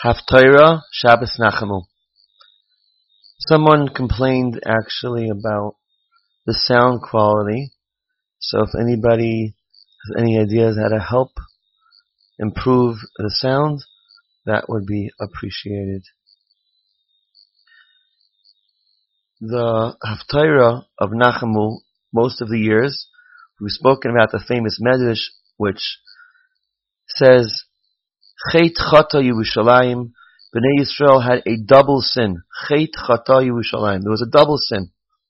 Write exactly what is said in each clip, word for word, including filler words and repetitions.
Haftarah Shabbos Nachamu. Someone complained actually about the sound quality. So if anybody has any ideas how to help improve the sound, that would be appreciated. The Haftarah of Nachamu, most of the years, we've spoken about the famous Medrash, which says, Chet Chata Yerushalayim, Bnei Yisrael had a double sin. Chet Chata Yerushalayim. There was a double sin.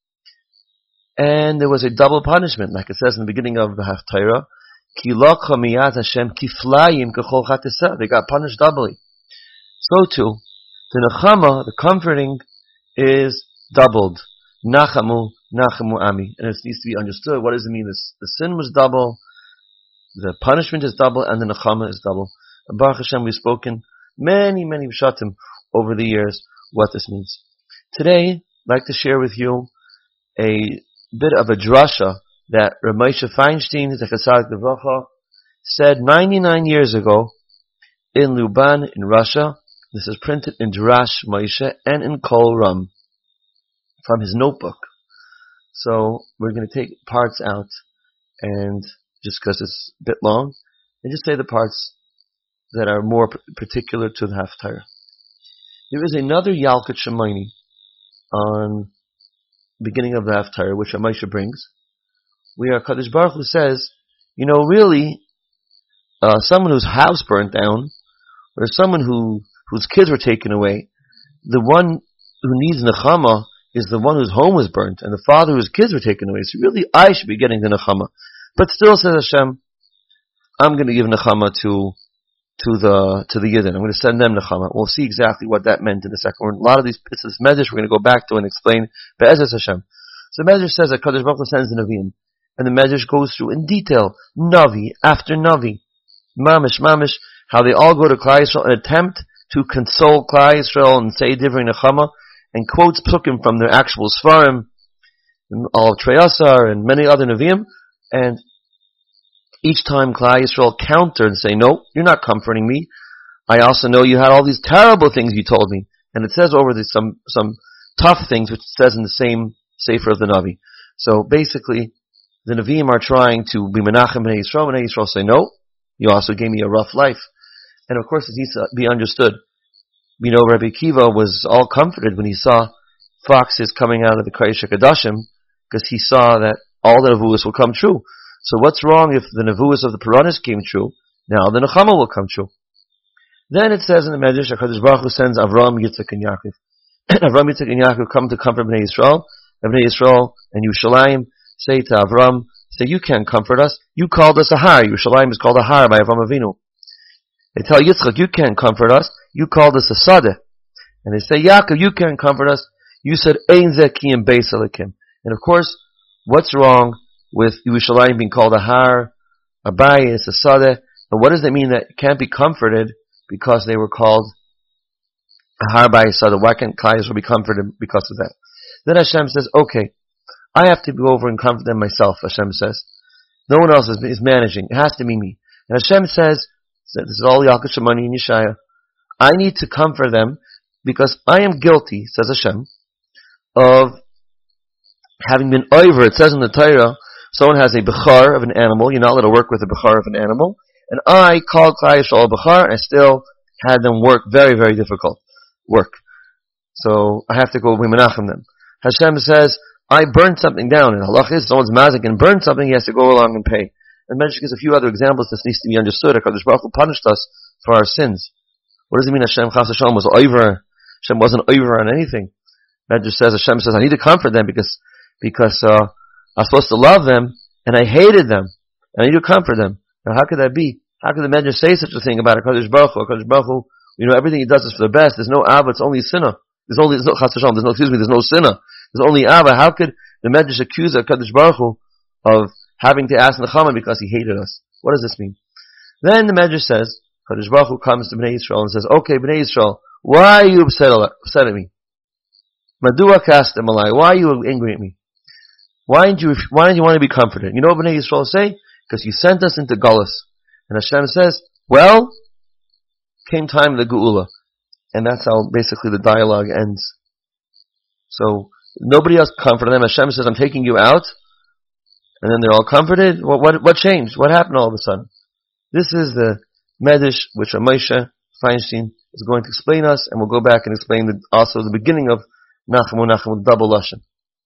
And there was a double punishment, like it says in the beginning of the Haftarah, Ki lakha miyad Hashem kiflayim kechol chatesah. They got punished doubly. So too, the Nechama, the comforting, is doubled. Nachamu, Nachamu Ami. And it needs to be understood. What does it mean? This, the sin was double, the punishment is double, and the Nechama is double. And Baruch Hashem, we've spoken many, many Pshatim over the years what this means. Today, I'd like to share with you a bit of a drasha that Rav Moshe Feinstein, Zecher Tzadik Livracha, said ninety-nine years ago in Luban, in Russia. This is printed in Drash Moshe and in Kol Ram from his notebook. So we're going to take parts out, and just because it's a bit long, and just say the parts that are more particular to the Haftarah. There is another Yalkut Shemaini on the beginning of the Haftarah, which Rav Moshe brings, where Kadosh Baruch Hu says, you know, really, uh, someone whose house burnt down, or someone who whose kids were taken away, the one who needs Nechama is the one whose home was burnt, and the father whose kids were taken away. So really, I should be getting the Nechama. But still, says Hashem, I'm going to give Nechama to to the to the Yidden. I'm going to send them Nechama. We'll see exactly what that meant in a second. A lot of these bits of this Medrash we're going to go back to and explain Be'ezras Hashem. So the Medrash says that Kadosh Baruch Hu sends the Nevi'im, and the Medrash goes through in detail, Navi after Navi, Mamish, Mamish, how they all go to Klal Yisrael and attempt to console Klal Yisrael and say Divrei Nechama, and quotes Psukim from their actual Sfarim, all of Treyasar and many other Nevi'im, and each time Klal Yisrael counter and say, no, you're not comforting me. I also know you had all these terrible things you told me. And it says over there some, some tough things, which it says in the same Sefer of the Navi. So basically, the Nevi'im are trying to be Menachem Bnei Yisrael. Bnei Yisrael say, no, you also gave me a rough life. And of course, it needs to be understood. You know, Rabbi Akiva was all comforted when he saw foxes coming out of the Kodesh HaKadoshim, because he saw that all the Nevuos will come true. So what's wrong if the Nevuos of the Puranis came true? Now the Nechama will come true. Then it says in the Medrash, HaKadosh Baruch Hu sends Avram, Yitzchak, and Yaakov. Avram, Yitzchak, and Yaakov come to comfort Bnei Yisrael. And Bnei Yisrael and Yerushalayim say to Avram, say, you can't comfort us. You called us a har. Yerushalayim is called a har by Avram Avinu. They tell Yitzchak, you can't comfort us. You called us a sadeh. And they say, Yaakov, you can't comfort us. You said, Ein zeh ki im beis Elokim. And of course, what's wrong with Yerushalayim being called a har, a bayis, a sadeh? And what does that mean that it can't be comforted because they were called a har, bayis, sadeh? Why can't Klal Yisrael be comforted because of that? Then Hashem says, okay, I have to go over and comfort them myself, Hashem says. No one else is, is managing. It has to be me. And Hashem says, this is all Yalkut Shemaini and Yeshaya, I need to comfort them because I am guilty, says Hashem, of having been over. It says in the Torah, someone has a bechar of an animal, you're not allowed to work with a bechar of an animal, and I called Klal Yisrael a bechar, and I still had them work very, very difficult work. So I have to go menachem them. Hashem says, I burned something down, and halach is, someone's mazik and burned something, he has to go along and pay. And Medrash gives a few other examples. This needs to be understood. HaKadosh Baruch Hu punished us for our sins. What does it mean Hashem Chas Hashem was over? Hashem wasn't over on anything. Medrash says, Hashem says, I need to comfort them because, because, uh, I'm supposed to love them, and I hated them, and I need to comfort them. Now how could that be? How could the Medrash say such a thing about HaKadosh Baruch Hu? HaKadosh Baruch Hu, you know, everything he does is for the best. There's no Ava, it's only sinner. There's only, there's no Chas Hashem, there's no, excuse me, there's no sinner. There's only Ava. How could the Medrash accuse HaKadosh Baruch Hu of having to ask Nechama because he hated us? What does this mean? Then the Medrash says, Kadosh Baruch Hu comes to Bnei Yisrael and says, okay, Bnei Yisrael, why are you upset, upset at me? Madua kastem alai, why are you angry at me? Why didn't you, why didn't you want to be comforted? You know what Bnei Yisrael say? Because you sent us into Galus. And Hashem says, well, came time of the Geula. And that's how basically the dialogue ends. So nobody else comforted them. Hashem says, I'm taking you out. And then they're all comforted. What, what, what changed? What happened all of a sudden? This is the Medrash which Moshe Feinstein is going to explain us, and we'll go back and explain the, also the beginning of Nachamu Nachamu, double Lashon.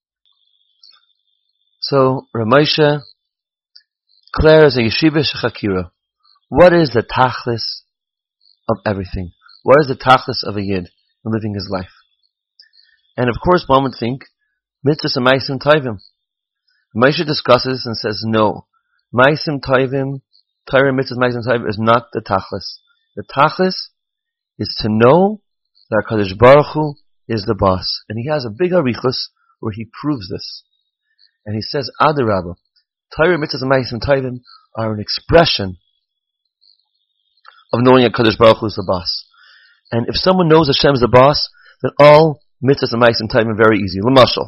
So Ramosha declares a yeshiva shechakira. What is the tachlis of everything? What is the tachlis of a yid in living his life? And of course, one would think mitzvahs and ma'asim tovim. Moshe discusses and says, no, ma'asim tovim, Torah mitzvahs, ma'asim tovim is not the tachlis. The tachlis is to know that HaKadosh Baruch Hu is the boss, and he has a big arichus where he proves this. And he says, Adarabba, Torah, mitzvahs, and ma'asim tovim are an expression of knowing that HaKadosh Baruch Hu is the boss. And if someone knows Hashem is the boss, then all mitzvahs and ma'asim tovim are very easy. L'mashal,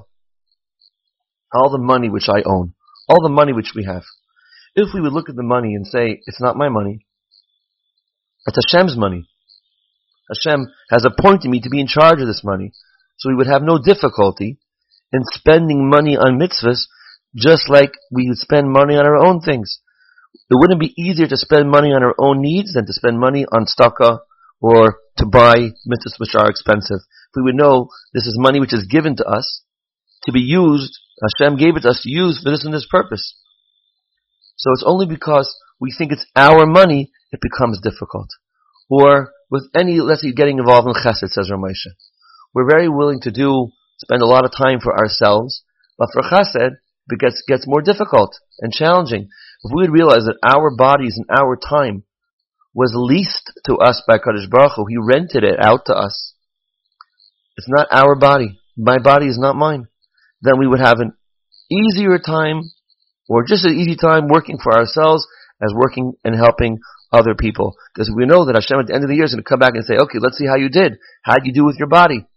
all the money which I own, all the money which we have. If we would look at the money and say, it's not my money, it's Hashem's money. Hashem has appointed me to be in charge of this money. So we would have no difficulty in spending money on mitzvahs just like we would spend money on our own things. It wouldn't be easier to spend money on our own needs than to spend money on tzedakah or to buy mitzvahs which are expensive. If we would know this is money which is given to us to be used, Hashem gave it to us to use for this and this purpose. So it's only because we think it's our money it becomes difficult. Or with any, let's say, getting involved in chesed, says Ramosha. We're very willing to do, spend a lot of time for ourselves, but for chesed, it gets, gets more difficult and challenging. If we would realize that our bodies and our time was leased to us by Kadosh Baruch Hu, He rented it out to us. It's not our body. My body is not mine. Then we would have an easier time, or just an easy time working for ourselves as working and helping other people. Because we know that Hashem at the end of the year is going to come back and say, okay, let's see how you did. How did you do with your body?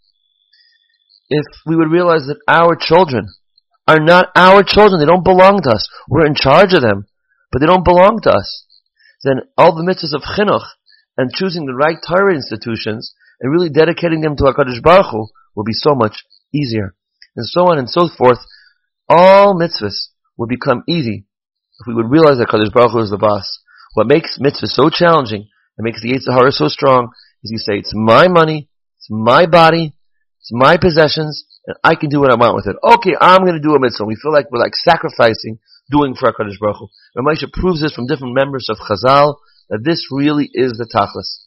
If we would realize that our children are not our children, they don't belong to us. We're in charge of them, but they don't belong to us. Then all the mitzvahs of chinuch and choosing the right Torah institutions and really dedicating them to HaKadosh Baruch Hu will be so much easier. And so on and so forth. All mitzvahs will become easy if we would realize that HaKadosh Baruch Hu is the boss. What makes mitzvahs so challenging and makes the Yetzer Hara so strong is you say, it's my money, it's my body, it's my possessions, and I can do what I want with it. Okay, I'm going to do a mitzvah. We feel like we're like sacrificing, doing for HaKadosh Baruch Hu. Ramosha proves this from different members of Chazal, that this really is the tachlis.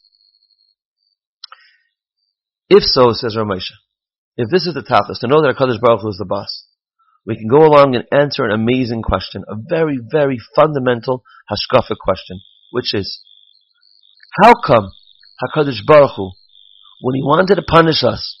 If so, says Ramosha, if this is the tachlis, to know that HaKadosh Baruch Hu is the boss, we can go along and answer an amazing question, a very, very fundamental hashkafic question, which is, how come HaKadosh Baruch Hu, when He wanted to punish us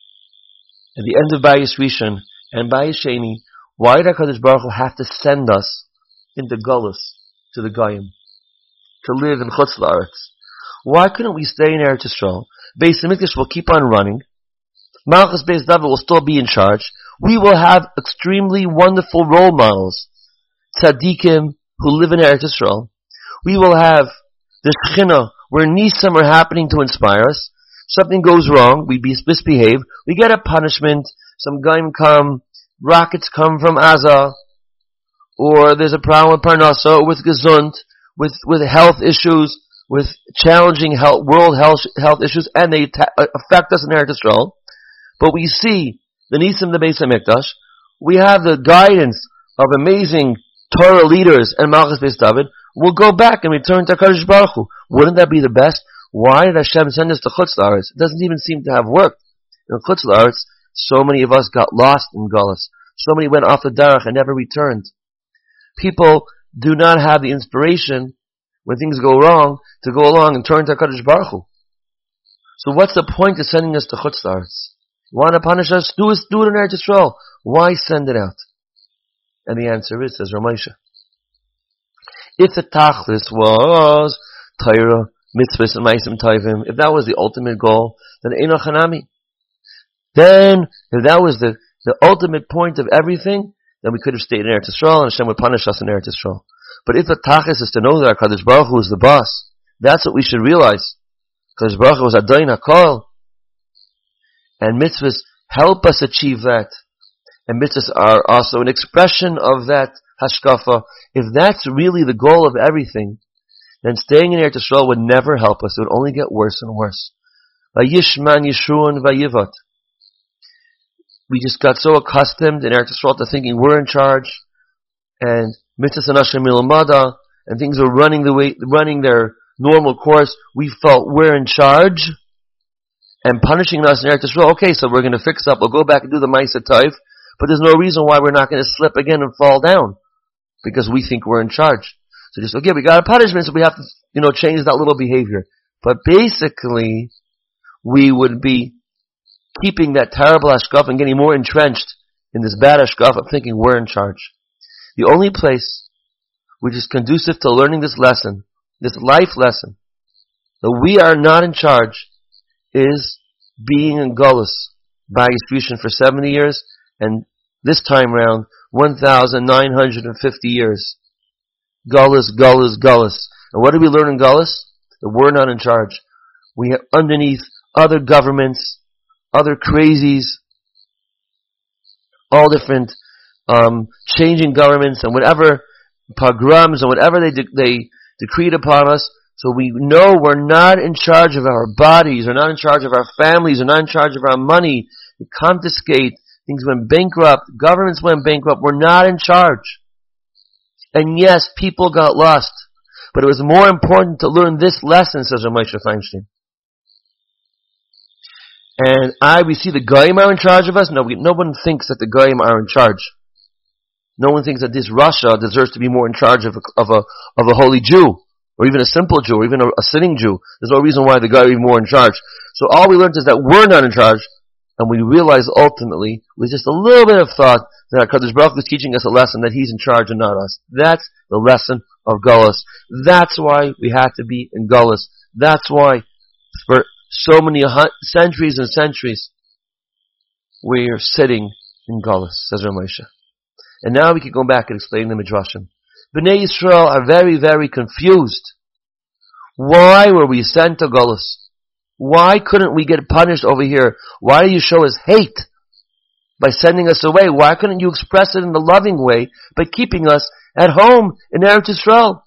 at the end of Bayis Rishon and Bayis Sheni, why did HaKadosh Baruch Hu have to send us into Golus to the Goyim to live in Chutz La'aretz? Why couldn't we stay in Eretz Yisrael? Beis Hamikdash will keep on running. Malchus Beis David will still be in charge. We will have extremely wonderful role models, tzaddikim who live in Eretz Yisrael. We will have the Shechina where Nisim are happening to inspire us. Something goes wrong, we misbehave, we get a punishment, some Goyim come, rockets come from Aza, or there's a problem with Parnasa, or with Gesund, with, with health issues, with challenging health, world health, health issues, and they ta- affect us in Eretz Yisrael. But we see the Nisim, the Beis HaMikdash, we have the guidance of amazing Torah leaders and Malchus Beis David. We'll go back and return to HaKadosh Baruch Hu. Wouldn't that be the best? Why did Hashem send us to Chutz La'aretz? It doesn't even seem to have worked. In Chutz La'aretz, so many of us got lost in Golus. So many went off the derech and never returned. People do not have the inspiration when things go wrong to go along and turn to HaKadosh Baruch Hu. So what's the point of sending us to Chutz La'aretz? You want to punish us? Do it, do it in Eretz Yisrael. Why send it out? And the answer is, says Ramosha, if the tachlis was Torah, mitzvahs, and ma'asim tovim, if that was the ultimate goal, then eino chanami. Then, if that was the, the ultimate point of everything, then we could have stayed in Eretz Yisrael, and Hashem would punish us in Eretz Yisrael. But if the tachlis is to know that HaKadosh Baruch Hu is the boss, that's what we should realize. HaKadosh Baruch Hu is Adon HaKol. And mitzvahs help us achieve that. And mitzvahs are also an expression of that hashkafa. If that's really the goal of everything, then staying in Eretz Yisrael would never help us. It would only get worse and worse. Vayishman Yishuan Vayivot. We just got so accustomed in Eretz Yisrael to thinking we're in charge, and mitzvahs and Hashem Milmada, and things are running the way, running their normal course. We felt we're in charge, and punishing us in Eretz Yisrael. Okay, so we're going to fix up. We'll go back and do the Ma'aseh Tov, but there's no reason why we're not going to slip again and fall down, because we think we're in charge. So just, okay, we got a punishment, so we have to, you know, change that little behavior. But basically, we would be keeping that terrible hashkaf and getting more entrenched in this bad hashkaf of thinking we're in charge. The only place which is conducive to learning this lesson, this life lesson, that we are not in charge, is being in Gullus by Yisrushin for seventy years, and this time round, one thousand nine hundred fifty years. Gullus, Gullus, Gullus. And what do we learn in Gullus? That we're not in charge. We have underneath other governments, other crazies, all different, um, changing governments and whatever pogroms and whatever they de- they decreed upon us. So we know we're not in charge of our bodies, we're not in charge of our families, we're not in charge of our money. We confiscate, things went bankrupt, governments went bankrupt, we're not in charge. And yes, people got lost. But it was more important to learn this lesson, says Rav Moshe Feinstein. And I, we see the Goyim are in charge of us. No, we, no one thinks that the Goyim are in charge. No one thinks that this Russia deserves to be more in charge of a, of a, of a holy Jew, or even a simple Jew, or even a, a sinning Jew. There's no reason why the Goyim are more in charge. So all we learned is that we're not in charge, and we realize ultimately, with just a little bit of thought, that HaKadosh Baruch Hu is teaching us a lesson that He's in charge and not us. That's the lesson of Gullus. That's why we had to be in Gullus. That's why for so many centuries and centuries we're sitting in Gullus, says Rav Moshe. And now we can go back and explain the Midrashim. Bnei Yisrael are very, very confused. Why were we sent to Gullus? Why couldn't we get punished over here? Why do you show us hate by sending us away? Why couldn't you express it in a loving way by keeping us at home in Eretz Yisrael?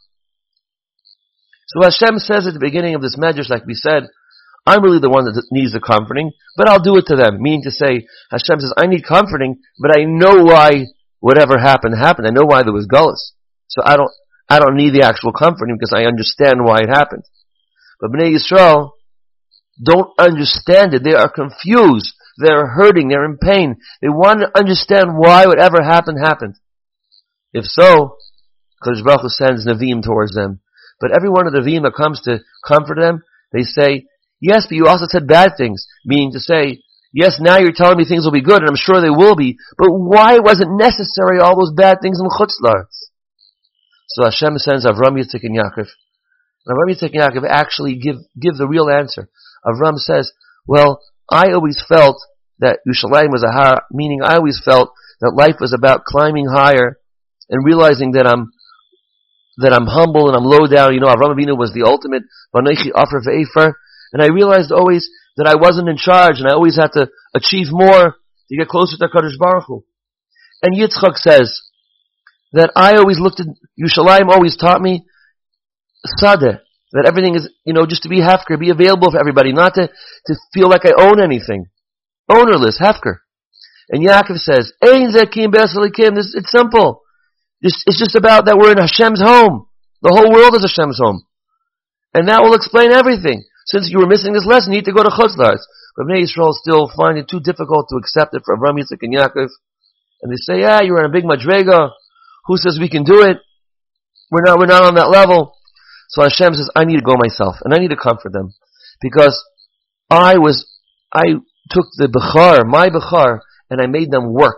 So Hashem says at the beginning of this medrash, like we said, I'm really the one that needs the comforting, but I'll do it to them. Meaning to say, Hashem says, I need comforting, but I know why whatever happened happened. I know why there was Gullus. So I don't, I don't need the actual comforting because I understand why it happened. But Bnei Yisrael don't understand it. They are confused. They're hurting. They're in pain. They want to understand why whatever happened, happened. If so, Kadosh Baruch Hu sends Nevi'im towards them. But every one of the Nevi'im that comes to comfort them, they say, yes, but you also said bad things. Meaning to say, yes, now you're telling me things will be good, and I'm sure they will be, but why wasn't necessary all those bad things in Chutz La'aretz? So Hashem sends Avram, Yitzchak, and Yaakov. And Avram, Yitzchak, and Yaakov actually give, give the real answer. Avram says, well, I always felt that Yerushalayim was a har, meaning I always felt that life was about climbing higher and realizing that I'm that I'm humble and I'm low down. You know, Avraham Avinu was the ultimate Vanoichi Afar Ve'efer, and I realized always that I wasn't in charge and I always had to achieve more to get closer to HaKadosh Baruch Hu. And Yitzchak says that I always looked at Yerushalayim, always taught me Sadeh, that everything is, you know, just to be hefker, be available for everybody, not to, to feel like I own anything. Ownerless, hefker. And Yaakov says, Ein Zekim Be'asalikim, it's simple. It's, it's just about that we're in Hashem's home. The whole world is Hashem's home. And that will explain everything. Since you were missing this lesson, you need to go to Chutz La'aretz. But Bnei Yisrael still find it too difficult to accept it for Avraham, Yitzchak, and Yaakov. And they say, yeah, you're in a big madrega. Who says we can do it? We're not, we're not on that level. So Hashem says, I need to go myself, and I need to comfort them. Because I was, I took the Bechar, my Bechar, and I made them work.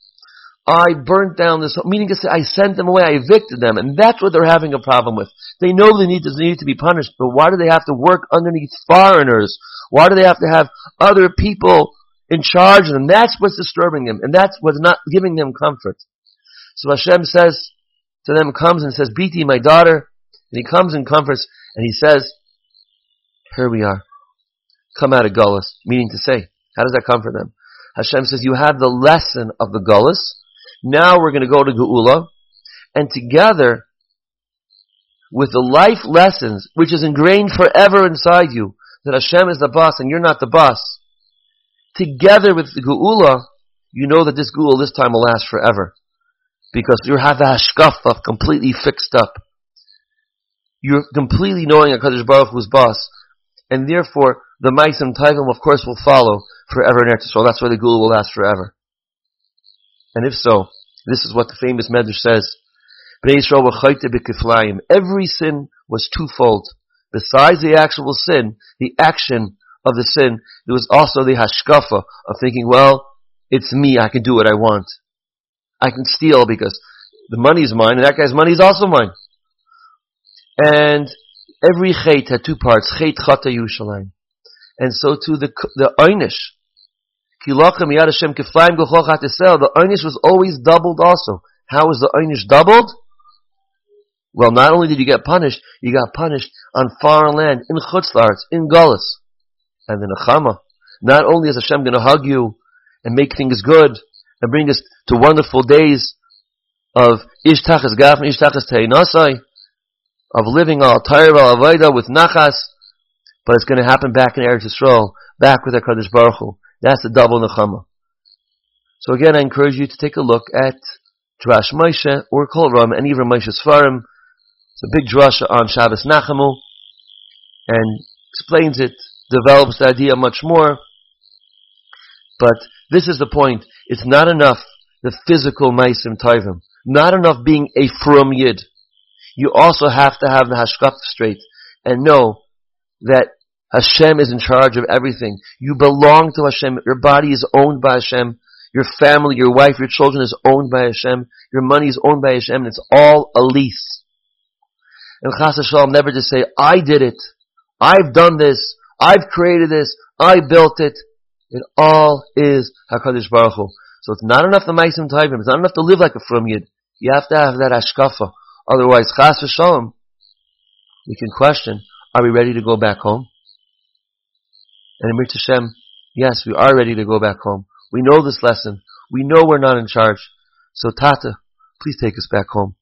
I burnt down this, meaning to say, I sent them away, I evicted them, and that's what they're having a problem with. They know they need to, they need to be punished, but why do they have to work underneath foreigners? Why do they have to have other people in charge of them? That's what's disturbing them, and that's what's not giving them comfort. So Hashem says to them, comes and says, Biti, my daughter, and he comes and comforts, and he says, here we are. Come out of Gullus, meaning to say, How does that come for them? Hashem says, you have the lesson of the Gullus. Now we're going to go to Geula. And together, with the life lessons, which is ingrained forever inside you, that Hashem is the boss and you're not the boss, together with the Geula, you know that this Geula this time will last forever. Because you have the hashkafa completely fixed up. You're completely knowing HaKadosh Baruch Hu's boss. And therefore, the Maisim Taivim, of course, will follow forever in Eretz Yisrael. That's why the Geula will last forever. And if so, this is what the famous Medrash says. Every sin was twofold. Besides the actual sin, the action of the sin, there was also the hashkafa of thinking, well, it's me, I can do what I want. I can steal because the money is mine, and that guy's money is also mine. And every chait had two parts, chait chata Yerushalayim. And so too the the einish. The einish was always doubled also. How was the einish doubled? Well, not only did you get punished, you got punished on foreign land, in Chutz La'aretz, in Gullus. And the Nechama. Not only is Hashem going to hug you and make things good and bring us to wonderful days of Ishtachas Gaf and Ishtachas Teinasai, of living al Torah al Avodah with Nachas, but it's going to happen back in Eretz Yisrael, back with HaKadosh Baruch Hu. That's the double Nechama. So again, I encourage you to take a look at Drash Moshe or Kol Ram, any of Moshe Sfarim. It's a big drasha on Shabbos Nachamu, and explains it, develops the idea much more. But this is the point. It's not enough the physical Maisim Taivim. Not enough being a frum Yid. You also have to have the Hashkaf straight and know that Hashem is in charge of everything. You belong to Hashem. Your body is owned by Hashem. Your family, your wife, your children is owned by Hashem. Your money is owned by Hashem. And it's all a lease. And Chas V'Shalom, never to say, I did it. I've done this. I've created this. I built it. It all is HaKadosh Baruch Hu. So it's not enough the Maisim Taivim. It's not enough to live like a frum Yid. You have to have that Hashkafa. Otherwise, Chas V'Shalom, we can question, are we ready to go back home? And Amir Hashem, yes, we are ready to go back home. We know this lesson. We know we're not in charge. So Tata, please take us back home.